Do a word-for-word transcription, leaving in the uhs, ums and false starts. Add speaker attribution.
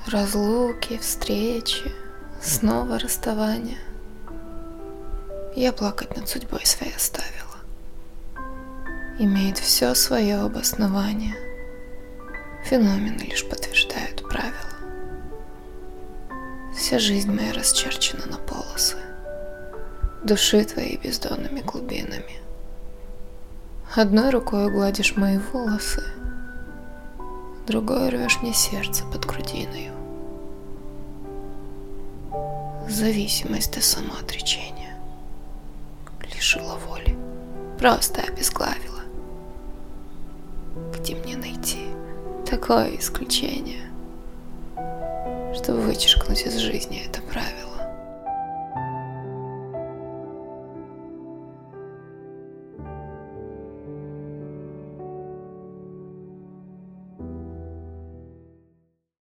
Speaker 1: Разлуки, встречи, снова расставания. Я плакать над судьбой своей оставила. Имеет все свое обоснование. Феномены лишь подтверждают правила. Вся жизнь моя расчерчена на полосы, души твоей бездонными глубинами. Одной рукой гладишь мои волосы, другой рвешь мне сердце под грудиною. Зависимость до самоотречения лишила воли, просто обезглавила. Где мне найти такое исключение, чтобы вычеркнуть из жизни это правило?